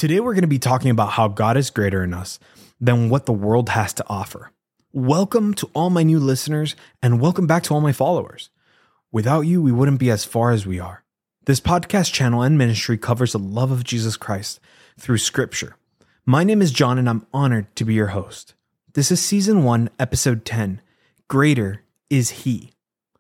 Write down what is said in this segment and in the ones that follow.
Today we're going to be talking about how God is greater in us than what the world has to offer. Welcome to all my new listeners and welcome back to all my followers. Without you, we wouldn't be as far as we are. This podcast channel and ministry covers the love of Jesus Christ through scripture. My name is John and I'm honored to be your host. This is season 1, episode 10, Greater is He.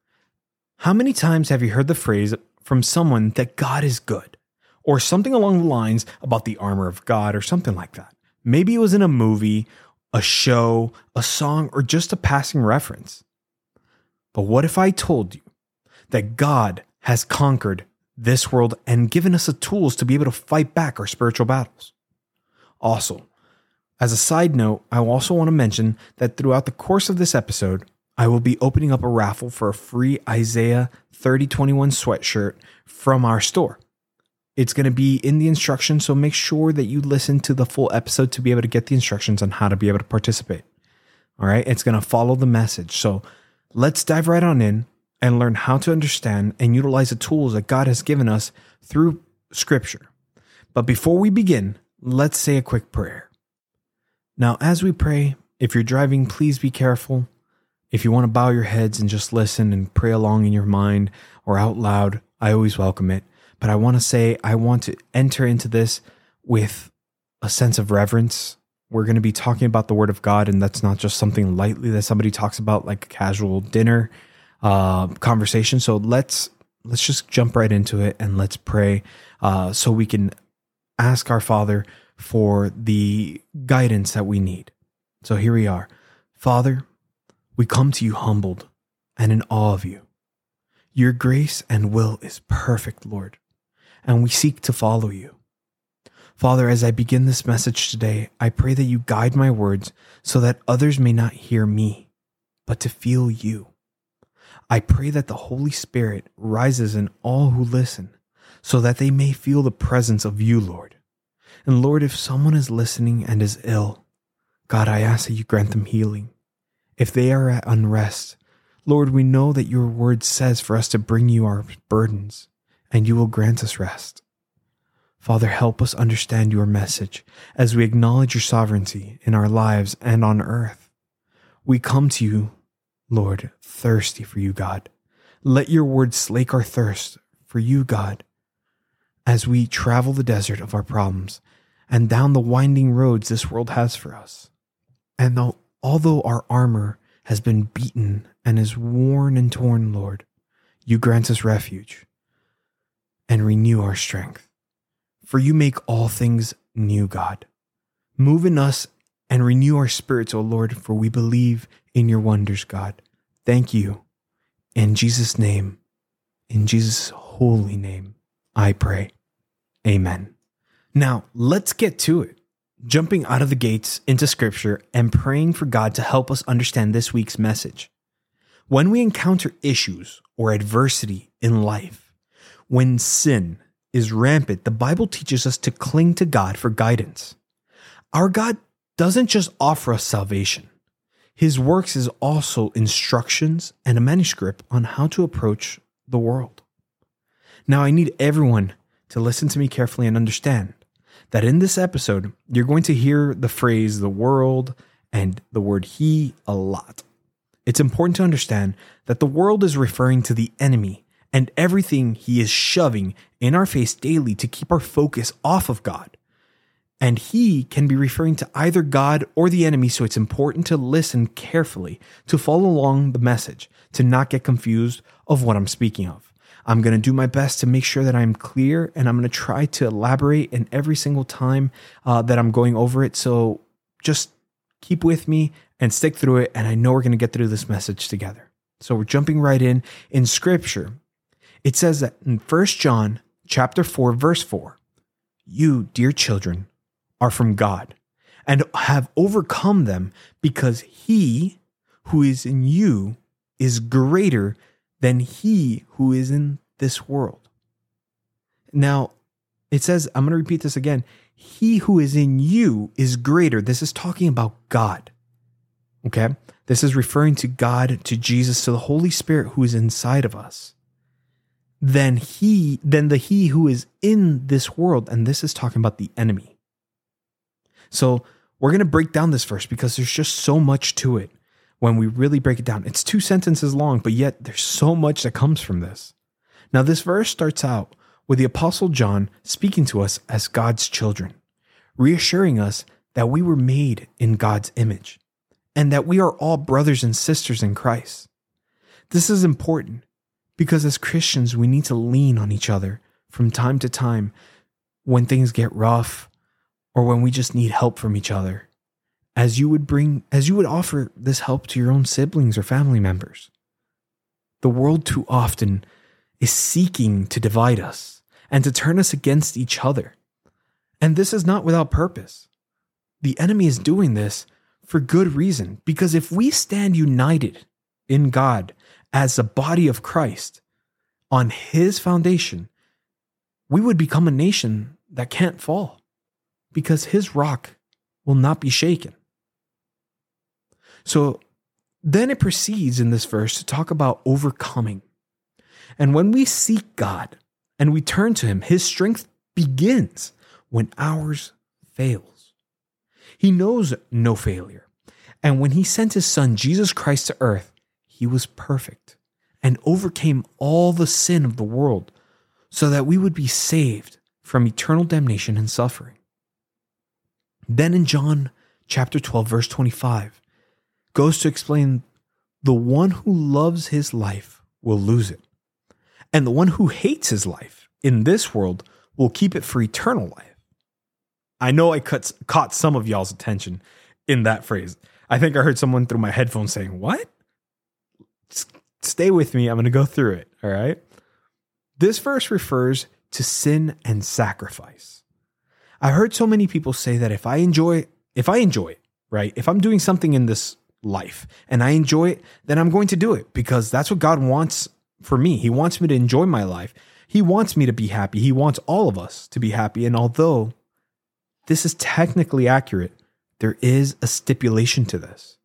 How many times have you heard the phrase from someone that God is good? Or something along the lines about the armor of God or something like that. Maybe it was in a movie, a show, a song, or just a passing reference. But what if I told you that God has conquered this world and given us the tools to be able to fight back our spiritual battles? Also, as a side note, I also want to mention that throughout the course of this episode, I will be opening up a raffle for a free Isaiah 30:21 sweatshirt from our store. It's going to be in the instructions, so make sure that you listen to the full episode to be able to get the instructions on how to be able to participate. All right, it's going to follow the message. So let's dive right on in and learn how to understand and utilize the tools that God has given us through Scripture. But before we begin, let's say a quick prayer. Now, as we pray, if you're driving, please be careful. If you want to bow your heads and just listen and pray along in your mind or out loud, I always welcome it. But I want to say, I want to enter into this with a sense of reverence. We're going to be talking about the Word of God, and that's not just something lightly that somebody talks about like a casual dinner conversation. So let's just jump right into it and let's pray so we can ask our Father for the guidance that we need. So here we are. Father, we come to you humbled and in awe of you. Your grace and will is perfect, Lord, and we seek to follow you. Father, as I begin this message today, I pray that you guide my words so that others may not hear me, but to feel you. I pray that the Holy Spirit rises in all who listen so that they may feel the presence of you, Lord. And Lord, if someone is listening and is ill, God, I ask that you grant them healing. If they are at unrest, Lord, we know that your word says for us to bring you our burdens, and you will grant us rest. Father, help us understand your message as we acknowledge your sovereignty in our lives and on earth. We come to you, Lord, thirsty for you, God. Let your word slake our thirst for you, God, as we travel the desert of our problems and down the winding roads this world has for us. And although our armor has been beaten and is worn and torn, Lord, you grant us refuge and renew our strength. For you make all things new, God. Move in us and renew our spirits, O Lord, for we believe in your wonders, God. Thank you. In Jesus' name, in Jesus' holy name, I pray. Amen. Now, let's get to it. Jumping out of the gates into scripture and praying for God to help us understand this week's message. When we encounter issues or adversity in life, when sin is rampant, the Bible teaches us to cling to God for guidance. Our God doesn't just offer us salvation. His works is also instructions and a manuscript on how to approach the world. Now, I need everyone to listen to me carefully and understand that in this episode, you're going to hear the phrase the world and the word he a lot. It's important to understand that the world is referring to the enemy and everything he is shoving in our face daily to keep our focus off of God. And he can be referring to either God or the enemy, so it's important to listen carefully, to follow along the message, to not get confused of what I'm speaking of. I'm going to do my best to make sure that I'm clear, and I'm going to try to elaborate in every single time that I'm going over it. So just keep with me and stick through it, and I know we're going to get through this message together. So we're jumping right in scripture. It says that in 1 John chapter 4, verse 4, you, dear children, are from God and have overcome them because he who is in you is greater than he who is in this world. Now, it says, I'm going to repeat this again. He who is in you is greater. This is talking about God. Okay? This is referring to God, to Jesus, to the Holy Spirit who is inside of us. Than he who is in this world. And this is talking about the enemy. So we're going to break down this verse because there's just so much to it when we really break it down. It's 2 sentences long, but yet there's so much that comes from this. Now, this verse starts out with the Apostle John speaking to us as God's children, reassuring us that we were made in God's image and that we are all brothers and sisters in Christ. This is important because as Christians, we need to lean on each other from time to time when things get rough or when we just need help from each other, as you would offer this help to your own siblings or family members. The world too often is seeking to divide us and to turn us against each other. And this is not without purpose. The enemy is doing this for good reason, because if we stand united in God as a body of Christ on his foundation, we would become a nation that can't fall because his rock will not be shaken. So then it proceeds in this verse to talk about overcoming. And when we seek God and we turn to him, his strength begins when ours fails. He knows no failure. And when he sent his son, Jesus Christ, to earth, he was perfect and overcame all the sin of the world so that we would be saved from eternal damnation and suffering. Then in John chapter 12, verse 25, goes to explain the one who loves his life will lose it. And the one who hates his life in this world will keep it for eternal life. I know I caught some of y'all's attention in that phrase. I think I heard someone through my headphones saying, "What?" Stay with me. I'm going to go through it. All right. This verse refers to sin and sacrifice. I heard so many people say that if I enjoy it, right? If I'm doing something in this life and I enjoy it, then I'm going to do it because that's what God wants for me. He wants me to enjoy my life. He wants me to be happy. He wants all of us to be happy. And although this is technically accurate, there is a stipulation to this.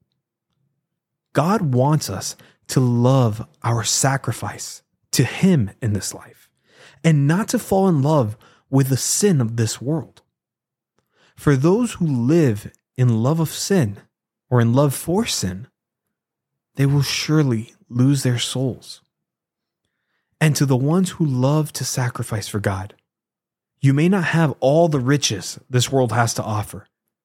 God wants us to love our sacrifice to him in this life and not to fall in love with the sin of this world. For those who live in love of sin or in love for sin, they will surely lose their souls. And to the ones who love to sacrifice for God, you may not have all the riches this world has to offer,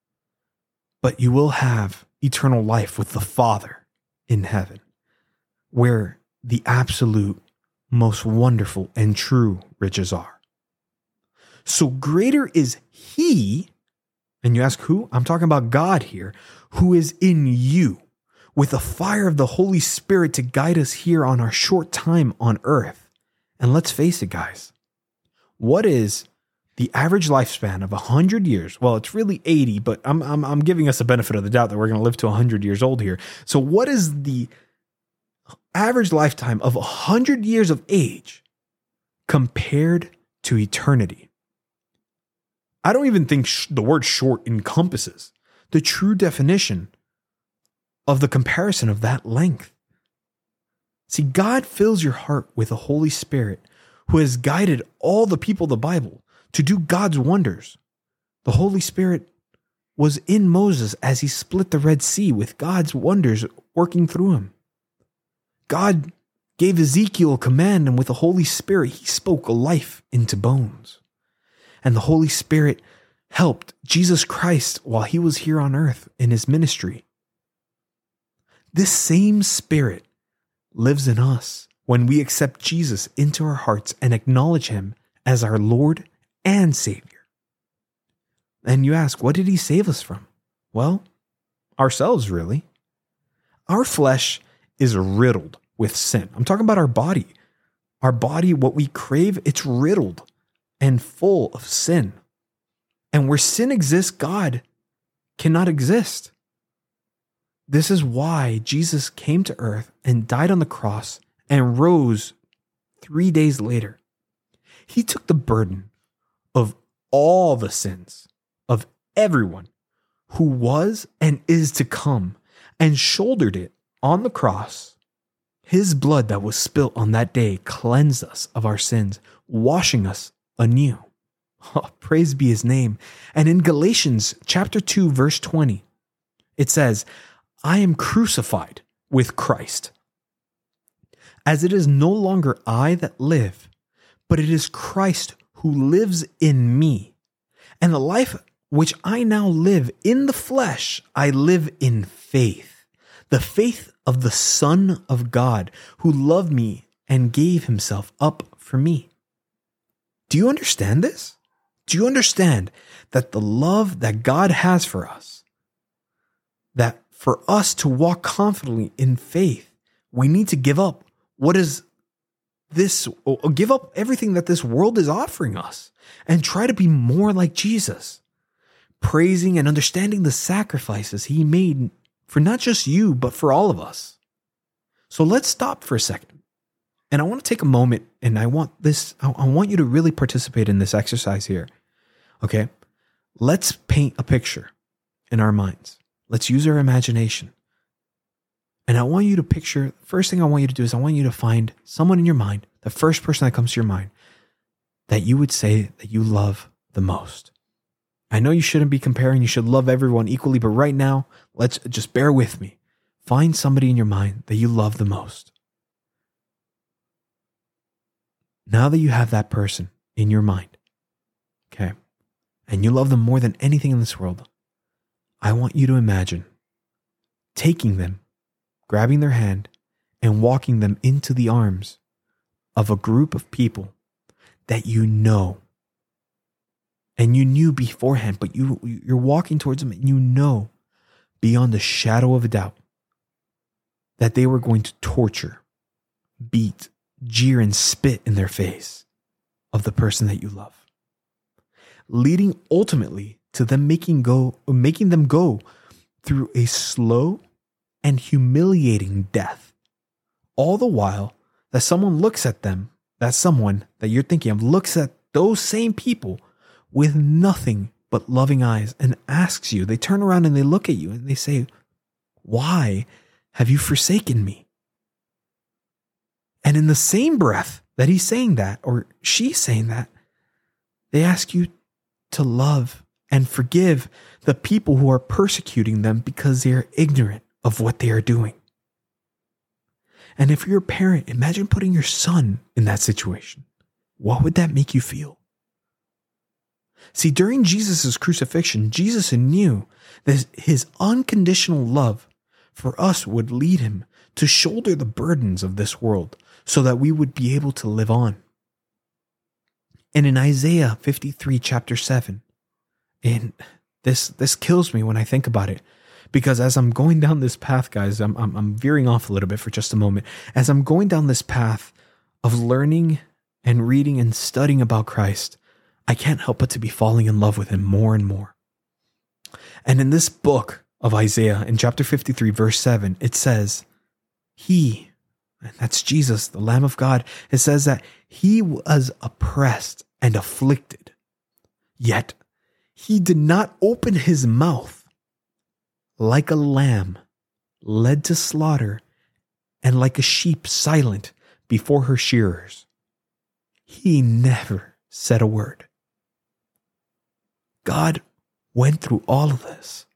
but you will have eternal life with the Father in heaven, where the absolute most wonderful and true riches are. So greater is he, and you ask who? I'm talking about God here, who is in you with the fire of the Holy Spirit to guide us here on our short time on earth. And let's face it, guys, what is the average lifespan of 100 years? Well, it's really 80, but I'm giving us a benefit of the doubt that we're going to live to 100 years old here. So what is the average lifetime of 100 years of age compared to eternity? I don't even think the word short encompasses the true definition of the comparison of that length. See, God fills your heart with the Holy Spirit who has guided all the people of the Bible to do God's wonders. The Holy Spirit was in Moses as he split the Red Sea with God's wonders working through him. God gave Ezekiel a command, and with the Holy Spirit, he spoke life into bones. And the Holy Spirit helped Jesus Christ while he was here on earth in his ministry. This same Spirit lives in us when we accept Jesus into our hearts and acknowledge him as our Lord and Savior. And you ask, what did he save us from? Well, ourselves, really. Our flesh is riddled with sin. I'm talking about our body. Our body, what we crave, it's riddled and full of sin. And where sin exists, God cannot exist. This is why Jesus came to earth and died on the cross and rose 3 days later. He took the burden of all the sins of everyone who was and is to come and shouldered it on the cross. His blood that was spilt on that day cleansed us of our sins, washing us anew. Oh, praise be his name. And in Galatians chapter 2, verse 20, it says, I am crucified with Christ. As it is no longer I that live, but it is Christ who lives in me. And the life which I now live in the flesh, I live in faith. The faith of the Son of God, who loved me and gave himself up for me. Do you understand this? Do you understand that the love that God has for us, that for us to walk confidently in faith, we need to give up what is this, or give up everything that this world is offering us and try to be more like Jesus, praising and understanding the sacrifices he made for not just you, but for all of us. So let's stop for a second. And I want to take a moment, and I want you to really participate in this exercise here. Okay? Let's paint a picture in our minds. Let's use our imagination. And I want you to picture, first thing I want you to do is I want you to find someone in your mind, the first person that comes to your mind, that you would say that you love the most. I know you shouldn't be comparing, you should love everyone equally, but right now, let's just bear with me. Find somebody in your mind that you love the most. Now that you have that person in your mind, okay, and you love them more than anything in this world, I want you to imagine taking them, grabbing their hand, and walking them into the arms of a group of people that you know. And you knew beforehand, but you're walking towards them and you know beyond a shadow of a doubt that they were going to torture, beat, jeer, and spit in their face of the person that you love, leading ultimately to them making them go through a slow and humiliating death. All the while that someone looks at them, that someone that you're thinking of looks at those same people with nothing but loving eyes and asks you, they turn around and they look at you and they say, why have you forsaken me? And in the same breath that he's saying that, or she's saying that, they ask you to love and forgive the people who are persecuting them because they are ignorant of what they are doing. And if you're a parent, imagine putting your son in that situation. What would that make you feel? See, during Jesus' crucifixion, Jesus knew that his unconditional love for us would lead him to shoulder the burdens of this world so that we would be able to live on. And in Isaiah 53, chapter 7, and this kills me when I think about it, because as I'm going down this path, guys, I'm veering off a little bit for just a moment. As I'm going down this path of learning and reading and studying about Christ, I can't help but to be falling in love with him more and more. And in this book of Isaiah, in chapter 53, verse 7, it says, he, and that's Jesus, the Lamb of God, it says that he was oppressed and afflicted, yet he did not open his mouth. Like a lamb led to slaughter, and like a sheep silent before her shearers, he never said a word. God went through all of this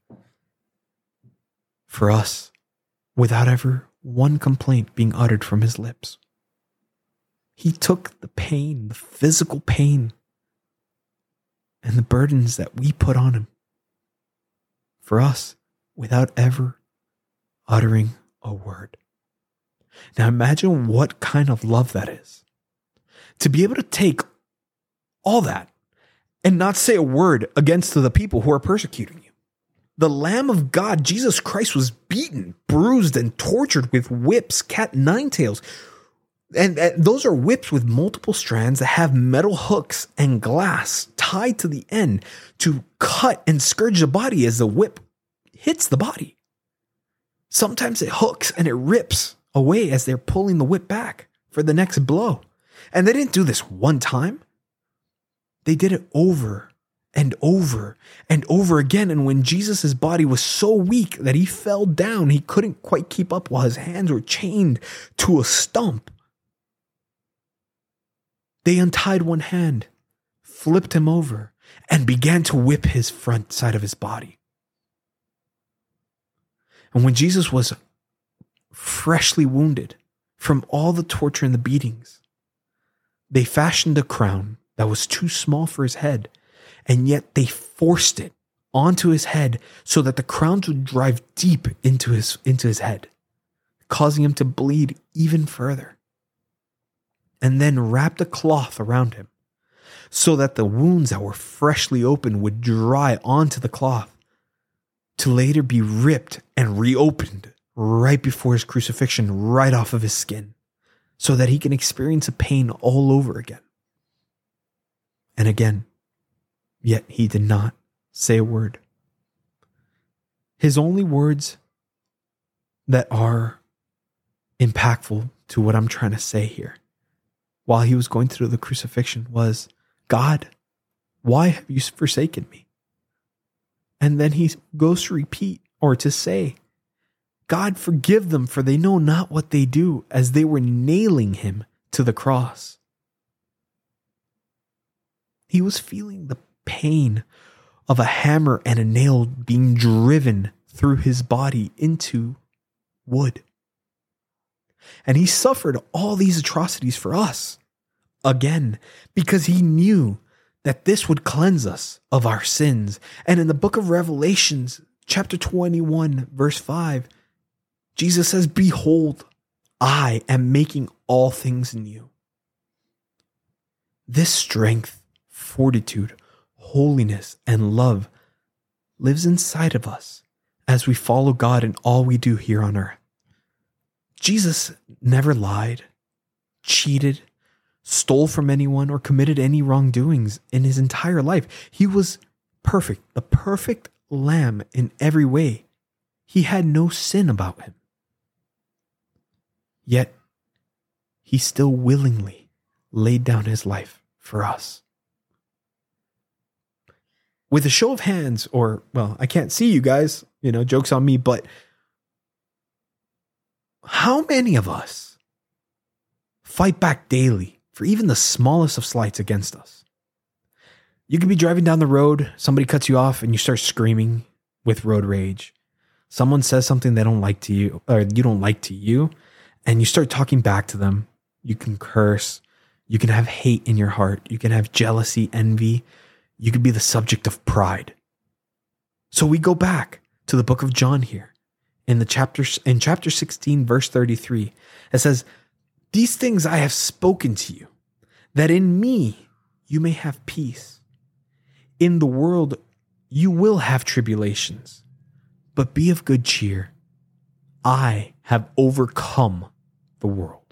for us without ever one complaint being uttered from his lips. He took the pain, the physical pain, and the burdens that we put on him for us without ever uttering a word. Now imagine what kind of love that is. To be able to take all that and not say a word against the people who are persecuting you. The Lamb of God, Jesus Christ, was beaten, bruised, and tortured with whips, cat nine tails. And those are whips with multiple strands that have metal hooks and glass tied to the end to cut and scourge the body as the whip hits the body. Sometimes it hooks and it rips away as they're pulling the whip back for the next blow. And they didn't do this one time. They did it over and over and over again. And when Jesus' body was so weak that he fell down, he couldn't quite keep up while his hands were chained to a stump. They untied one hand, flipped him over, and began to whip his front side of his body. And when Jesus was freshly wounded from all the torture and the beatings, they fashioned a crown that was too small for his head, and yet they forced it onto his head so that the crown would drive deep into his head, causing him to bleed even further. And then wrapped a cloth around him so that the wounds that were freshly opened would dry onto the cloth to later be ripped and reopened right before his crucifixion, right off of his skin, so that he can experience the pain all over again. And again, yet he did not say a word. His only words that are impactful to what I'm trying to say here, while he was going through the crucifixion, was, God, why have you forsaken me? And then he goes to repeat, or to say, God, forgive them, for they know not what they do, as they were nailing him to the cross. He was feeling the pain of a hammer and a nail being driven through his body into wood. And he suffered all these atrocities for us, again, because he knew that this would cleanse us of our sins. And in the book of Revelations, chapter 21, verse 5, Jesus says, behold, I am making all things new. This strength, fortitude, holiness, and love lives inside of us as we follow God in all we do here on earth. Jesus never lied, cheated, stole from anyone, or committed any wrongdoings in his entire life. He was perfect, the perfect lamb in every way. He had no sin about him. Yet, he still willingly laid down his life for us. With a show of hands, or, well, I can't see you guys, joke's on me, but how many of us fight back daily for even the smallest of slights against us? You could be driving down the road, somebody cuts you off, and you start screaming with road rage. Someone says something they don't like to you, or you don't like to you, and you start talking back to them. You can curse. You can have hate in your heart. You can have jealousy, envy. You could be the subject of pride. So we go back to the book of John here. In chapter 16, verse 33, it says, these things I have spoken to you, that in me you may have peace. In the world you will have tribulations, but be of good cheer. I have overcome the world.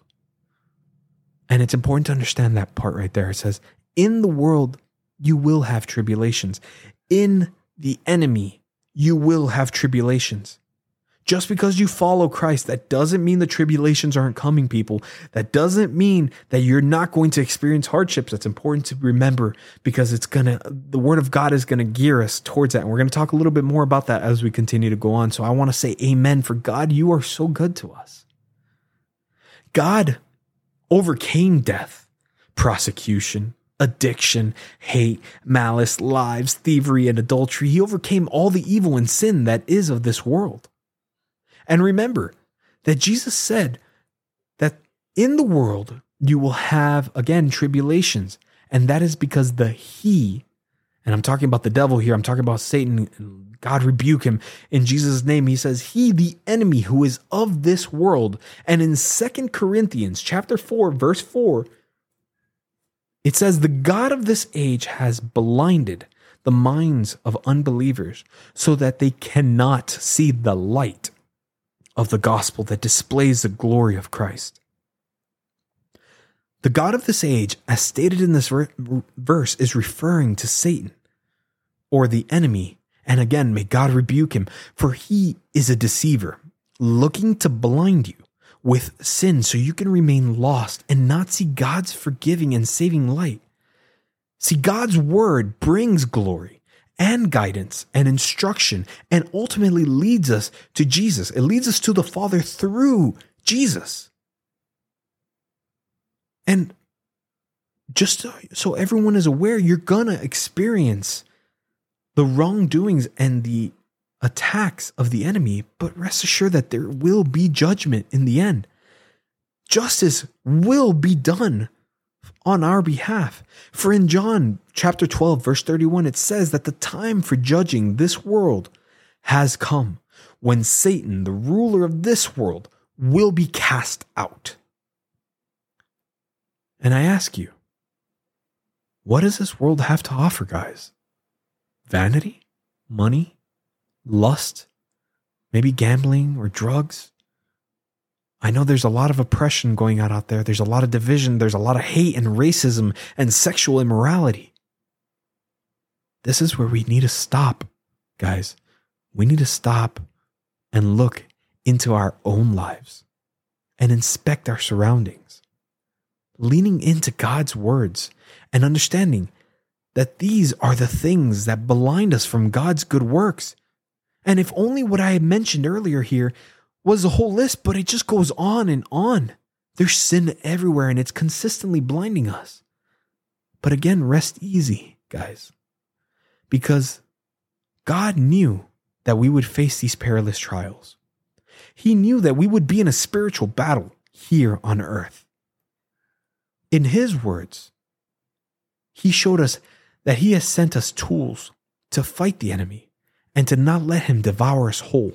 And it's important to understand that part right there. It says, in the world you will have tribulations. In the enemy you will have tribulations. Just because you follow Christ, that doesn't mean the tribulations aren't coming, people. That doesn't mean that you're not going to experience hardships. That's important to remember, because the word of God is going to gear us towards that. And we're going to talk a little bit more about that as we continue to go on. So I want to say amen, for God, you are so good to us. God overcame death, prosecution, addiction, hate, malice, lies, thievery, and adultery. He overcame all the evil and sin that is of this world. And remember that Jesus said that in the world you will have, again, tribulations. And that is because he, and I'm talking about the devil here, I'm talking about Satan, God rebuke him in Jesus' name. He says, he, the enemy who is of this world. And in 2 Corinthians chapter 4, verse 4, it says, the God of this age has blinded the minds of unbelievers so that they cannot see the light of the gospel that displays the glory of Christ. The God of this age, as stated in this verse, is referring to Satan, or the enemy. And again, may God rebuke him, for he is a deceiver, looking to blind you with sin so you can remain lost and not see God's forgiving and saving light. See, God's word brings glory and guidance and instruction, and ultimately leads us to Jesus. It leads us to the Father through Jesus. And just so everyone is aware, you're going to experience the wrongdoings and the attacks of the enemy, but rest assured that there will be judgment in the end. Justice will be done on our behalf. For in John chapter 12, verse 31, it says that the time for judging this world has come, when Satan, the ruler of this world, will be cast out. And I ask you, what does this world have to offer, guys? Vanity? Money? Lust? Maybe gambling or drugs? I know there's a lot of oppression going on out there. There's a lot of division. There's a lot of hate and racism and sexual immorality. This is where we need to stop, guys. We need to stop and look into our own lives and inspect our surroundings, leaning into God's words and understanding that these are the things that blind us from God's good works. And if only what I had mentioned earlier here was the whole list, but it just goes on and on. There's sin everywhere and it's consistently blinding us. But again, rest easy, guys, because God knew that we would face these perilous trials. He knew that we would be in a spiritual battle here on earth. In His words, He showed us that He has sent us tools to fight the enemy and to not let him devour us whole.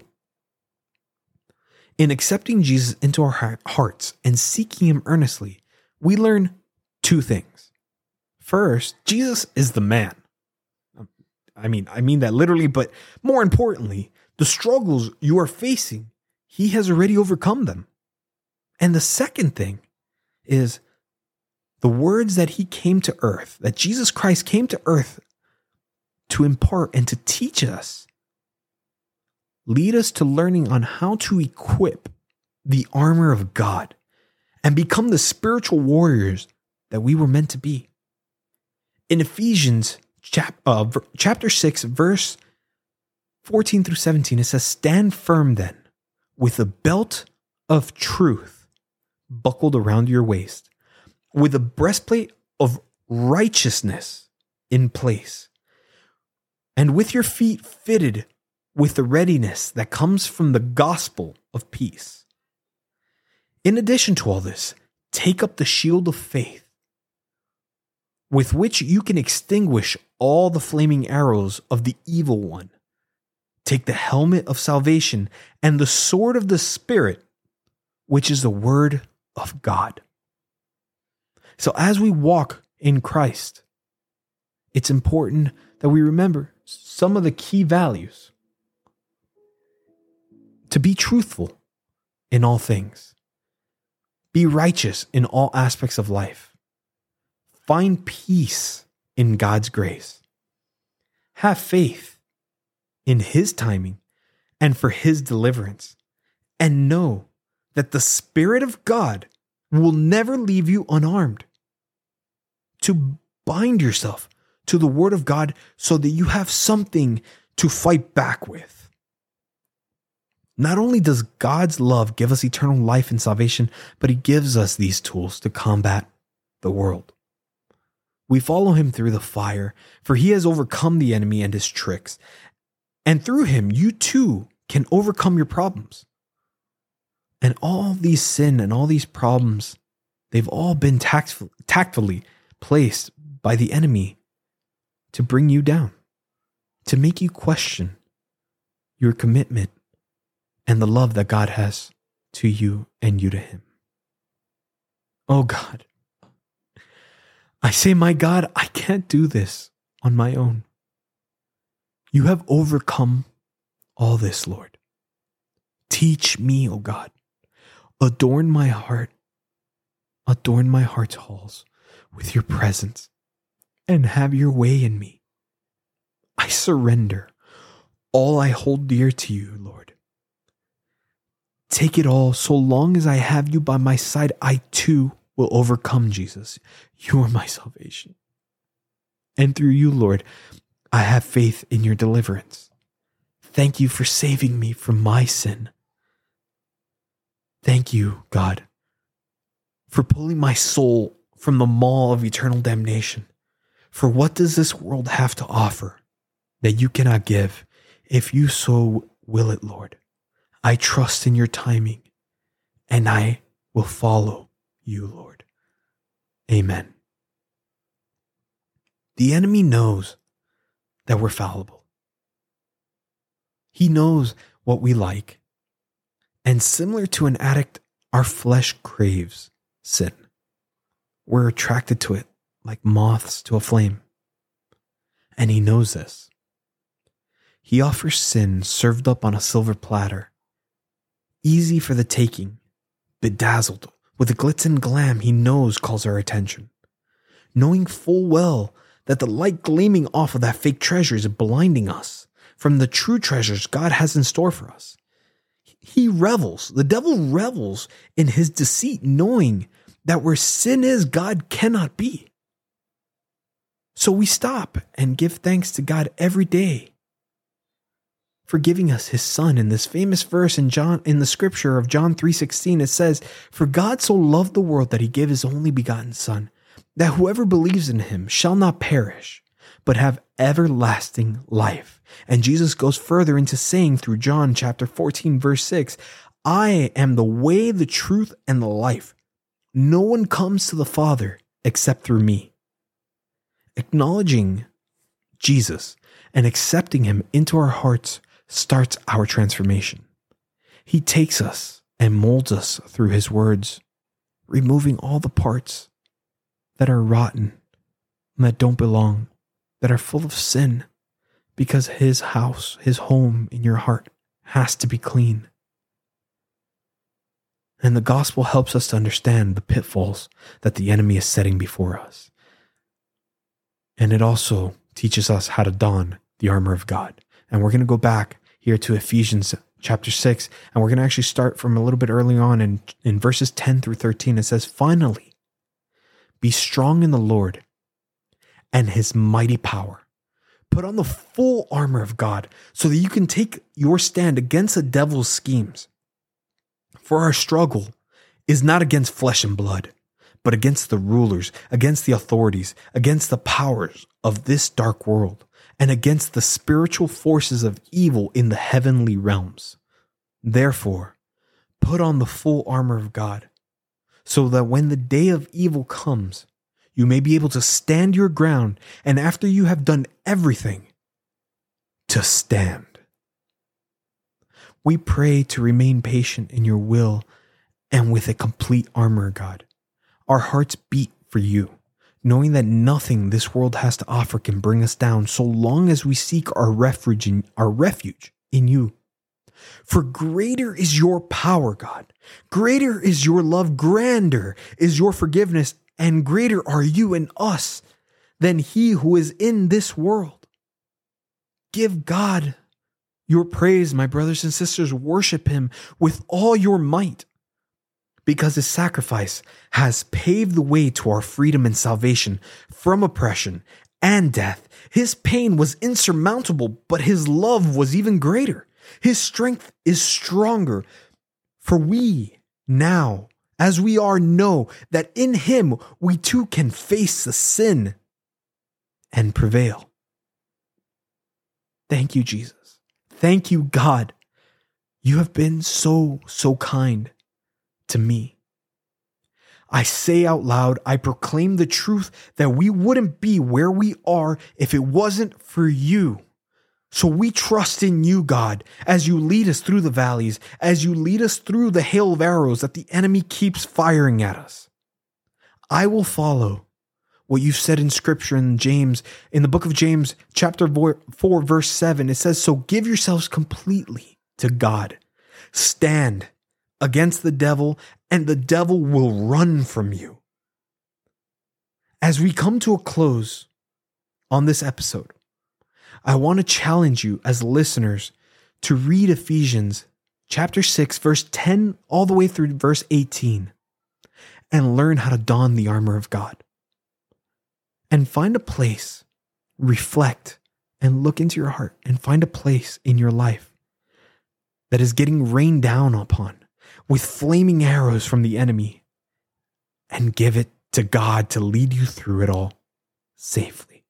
In accepting Jesus into our hearts and seeking Him earnestly, we learn two things. First, Jesus is the man. I mean that literally, but more importantly, the struggles you are facing, He has already overcome them. And the second thing is the words that He came to earth, that Jesus Christ came to earth to impart and to teach us, lead us to learning on how to equip the armor of God and become the spiritual warriors that we were meant to be. In Ephesians chapter 6, verse 14 through 17, it says, "Stand firm then, with a belt of truth buckled around your waist, with a breastplate of righteousness in place, and with your feet fitted with the readiness that comes from the gospel of peace. In addition to all this, take up the shield of faith, with which you can extinguish all the flaming arrows of the evil one. Take the helmet of salvation and the sword of the Spirit, which is the word of God." So as we walk in Christ, it's important that we remember some of the key values. To be truthful in all things. Be righteous in all aspects of life. Find peace in God's grace. Have faith in His timing and for His deliverance. And know that the Spirit of God will never leave you unarmed. To bind yourself to the Word of God so that you have something to fight back with. Not only does God's love give us eternal life and salvation, but He gives us these tools to combat the world. We follow Him through the fire, for He has overcome the enemy and his tricks. And through Him, you too can overcome your problems. And all these sin and all these problems, they've all been tactfully placed by the enemy to bring you down, to make you question your commitment and the love that God has to you and you to Him. Oh God, I say, my God, I can't do this on my own. You have overcome all this, Lord. Teach me, oh God. Adorn my heart's halls with your presence and have your way in me. I surrender all I hold dear to you, Lord. Take it all. So long as I have you by my side, I too will overcome, Jesus. You are my salvation. And through you, Lord, I have faith in your deliverance. Thank you for saving me from my sin. Thank you, God, for pulling my soul from the maw of eternal damnation. For what does this world have to offer that you cannot give, if you so will it, Lord? I trust in your timing, and I will follow you, Lord. Amen. The enemy knows that we're fallible. He knows what we like. And similar to an addict, our flesh craves sin. We're attracted to it like moths to a flame. And he knows this. He offers sin served up on a silver platter, easy for the taking, bedazzled with the glitz and glam he knows calls our attention, knowing full well that the light gleaming off of that fake treasure is blinding us from the true treasures God has in store for us. He revels, the devil revels in his deceit, knowing that where sin is, God cannot be. So we stop and give thanks to God every day for giving us his son. In this famous verse in the scripture of John 3:16, it says, "For God so loved the world that he gave his only begotten son, that whoever believes in him shall not perish, but have everlasting life." And Jesus goes further into saying through John chapter 14, verse 6, "I am the way, the truth, and the life. No one comes to the Father except through me." Acknowledging Jesus and accepting him into our hearts starts our transformation. He takes us and molds us through his words, removing all the parts that are rotten and that don't belong, that are full of sin, because his house, his home in your heart has to be clean. And the gospel helps us to understand the pitfalls that the enemy is setting before us. And it also teaches us how to don the armor of God. And we're going to go back here to Ephesians chapter 6, and we're going to actually start from a little bit early on in verses 10 through 13. It says, "Finally, be strong in the Lord and his mighty power. Put on the full armor of God so that you can take your stand against the devil's schemes. For our struggle is not against flesh and blood, but against the rulers, against the authorities, against the powers of this dark world, and against the spiritual forces of evil in the heavenly realms. Therefore, put on the full armor of God, so that when the day of evil comes, you may be able to stand your ground, and after you have done everything, to stand." We pray to remain patient in your will and with a complete armor, God. Our hearts beat for you, knowing that nothing this world has to offer can bring us down so long as we seek our refuge in you. For greater is your power, God. Greater is your love. Grander is your forgiveness. And greater are you in us than he who is in this world. Give God your praise, my brothers and sisters. Worship him with all your might, because his sacrifice has paved the way to our freedom and salvation from oppression and death. His pain was insurmountable, but his love was even greater. His strength is stronger. For we now, as we are, know that in him we too can face the sin and prevail. Thank you, Jesus. Thank you, God. You have been so kind to me. I say out loud, I proclaim the truth that we wouldn't be where we are if it wasn't for you. So we trust in you, God, as you lead us through the valleys, as you lead us through the hail of arrows that the enemy keeps firing at us. I will follow what you said in scripture in the book of James, chapter 4, verse 7. It says, "So give yourselves completely to God. Stand against the devil, and the devil will run from you." As we come to a close on this episode, I want to challenge you as listeners to read Ephesians chapter 6, verse 10, all the way through verse 18, and learn how to don the armor of God. And find a place, reflect, and look into your heart, and find a place in your life that is getting rained down upon with flaming arrows from the enemy, and give it to God to lead you through it all safely.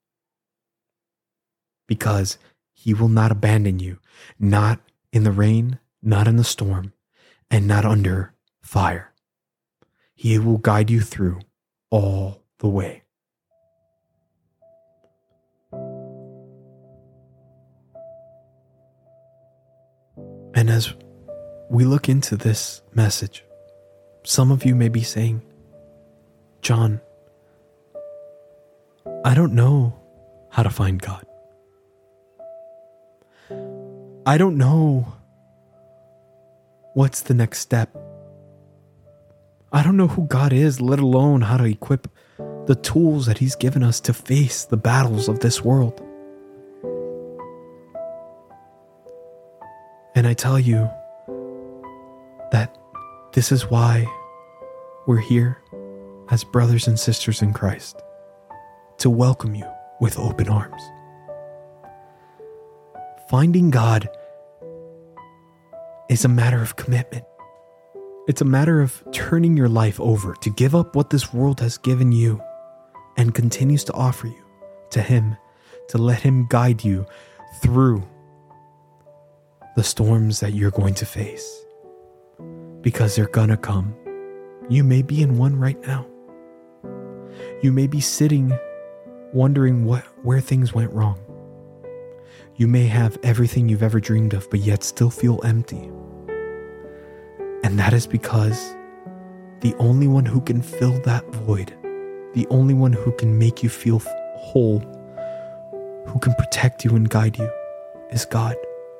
Because He will not abandon you, not in the rain, not in the storm, and not under fire. He will guide you through all the way. And as we look into this message, some of you may be saying, John, I don't know how to find God. I don't know what's the next step. I don't know who God is, let alone how to equip the tools that He's given us to face the battles of this world. And I tell you that this is why we're here as brothers and sisters in Christ, to welcome you with open arms. Finding God is a matter of commitment. It's a matter of turning your life over to give up what this world has given you and continues to offer you to Him, to let Him guide you through the storms that you're going to face, because they're gonna come. You may be in one right now. You may be sitting wondering where things went wrong. You may have everything you've ever dreamed of, but yet still feel empty. And that is because the only one who can fill that void, the only one who can make you feel whole, who can protect you and guide you, is God.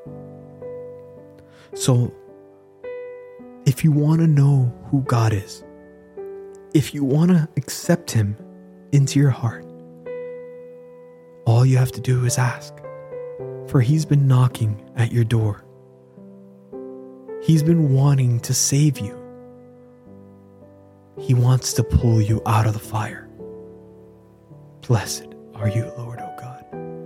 So, if you want to know who God is, if you want to accept Him into your heart, all you have to do is ask. For He's been knocking at your door. He's been wanting to save you. He wants to pull you out of the fire. Blessed are you, Lord, O God.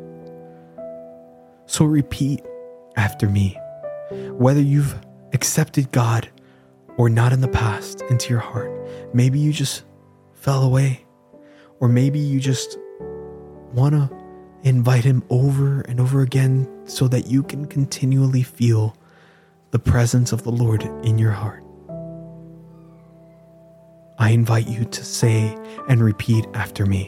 So repeat after me. Whether you've accepted God or not in the past into your heart, maybe you just fell away, or maybe you just want to invite Him over and over again so that you can continually feel the presence of the Lord in your heart. I invite you to say and repeat after me.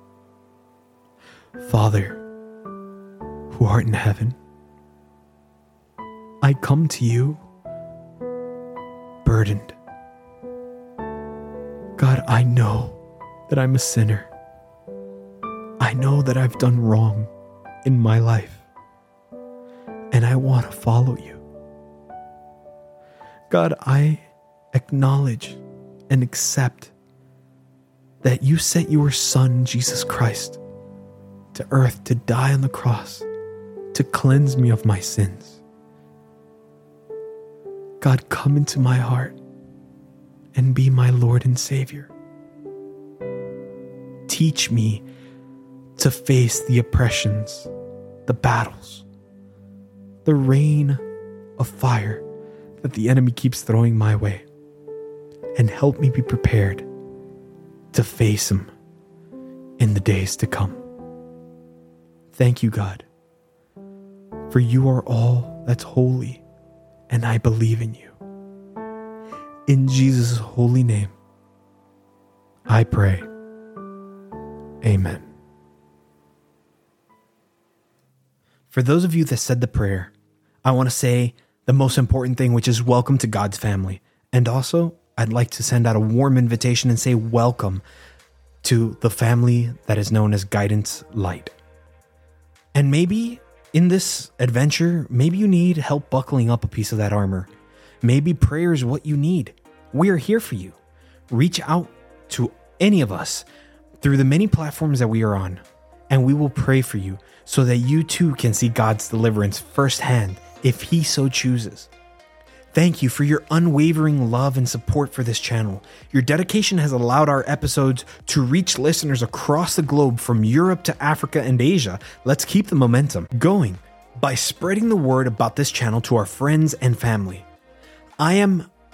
Father, who art in heaven, I come to you burdened. God, I know that I'm a sinner. I know that I've done wrong in my life, and I want to follow you. God, I acknowledge and accept that you sent your Son, Jesus Christ, to earth to die on the cross, to cleanse me of my sins. God, come into my heart and be my Lord and Savior. Teach me to face the oppressions, the battles, the rain of fire that the enemy keeps throwing my way, and help me be prepared to face him in the days to come. Thank you, God, for you are all that's holy, and I believe in you. In Jesus' holy name, I pray. Amen. For those of you that said the prayer, I want to say the most important thing, which is welcome to God's family. And also, I'd like to send out a warm invitation and say welcome to the family that is known as Guidance Light. And maybe in this adventure, maybe you need help buckling up a piece of that armor. Maybe prayer is what you need. We are here for you. Reach out to any of us through the many platforms that we are on, and we will pray for you so that you too can see God's deliverance firsthand if He so chooses. Thank you for your unwavering love and support for this channel. Your dedication has allowed our episodes to reach listeners across the globe, from Europe to Africa and Asia. Let's keep the momentum going by spreading the word about this channel to our friends and family. I am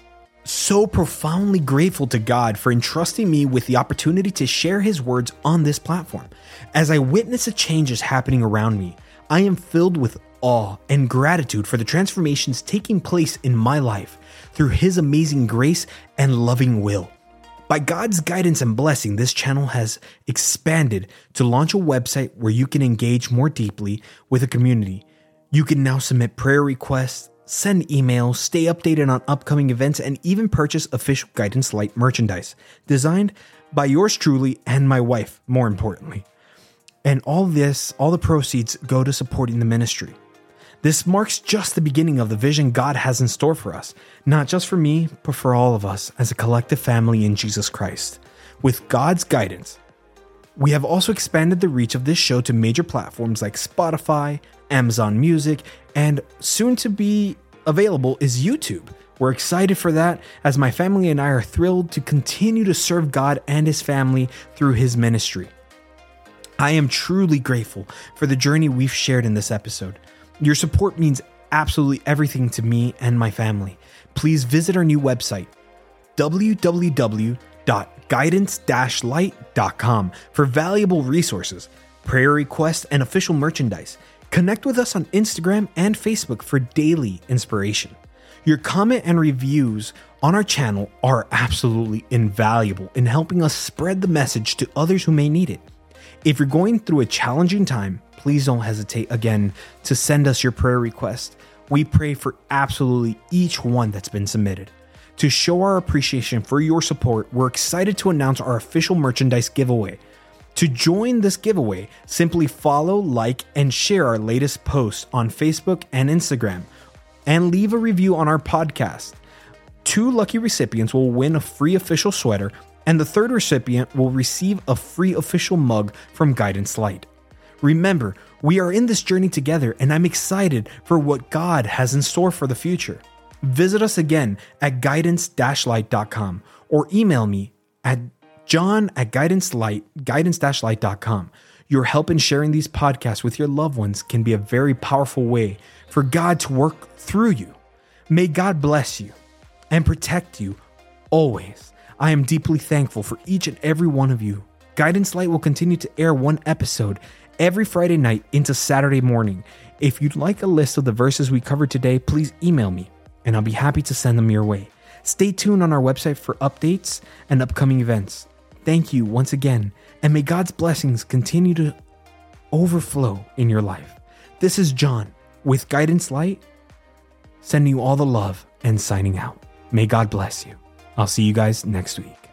so profoundly grateful to God for entrusting me with the opportunity to share His words on this platform. As I witness the changes happening around me, I am filled with awe and gratitude for the transformations taking place in my life through His amazing grace and loving will. By God's guidance and blessing, this channel has expanded to launch a website where you can engage more deeply with a community. You can now submit prayer requests, send emails, stay updated on upcoming events, and even purchase official Guidance Light merchandise, designed by yours truly and my wife, more importantly. And all the proceeds go to supporting the ministry. This marks just the beginning of the vision God has in store for us, not just for me, but for all of us as a collective family in Jesus Christ. With God's guidance, we have also expanded the reach of this show to major platforms like Spotify, Amazon Music, and soon to be available is YouTube. We're excited for that, as my family and I are thrilled to continue to serve God and His family through His ministry. I am truly grateful for the journey we've shared in this episode. Your support means absolutely everything to me and my family. Please visit our new website, www.guidance-light.com, for valuable resources, prayer requests, and official merchandise. Connect with us on Instagram and Facebook for daily inspiration. Your comment and reviews on our channel are absolutely invaluable in helping us spread the message to others who may need it. If you're going through a challenging time, please don't hesitate again to send us your prayer request. We pray for absolutely each one that's been submitted. To show our appreciation for your support, we're excited to announce our official merchandise giveaway. To join this giveaway, simply follow, like, and share our latest posts on Facebook and Instagram, and leave a review on our podcast. 2 lucky recipients will win a free official sweater, and the 3rd recipient will receive a free official mug from Guidance Light. Remember, we are in this journey together, and I'm excited for what God has in store for the future. Visit us again at guidance-light.com or email me at john@guidance-light.com. Your help in sharing these podcasts with your loved ones can be a very powerful way for God to work through you. May God bless you and protect you always. I am deeply thankful for each and every one of you. Guidance Light will continue to air one episode every Friday night into Saturday morning. If you'd like a list of the verses we covered today, please email me, and I'll be happy to send them your way. Stay tuned on our website for updates and upcoming events. Thank you once again, and may God's blessings continue to overflow in your life. This is John with Guidance Light, sending you all the love and signing out. May God bless you. I'll see you guys next week.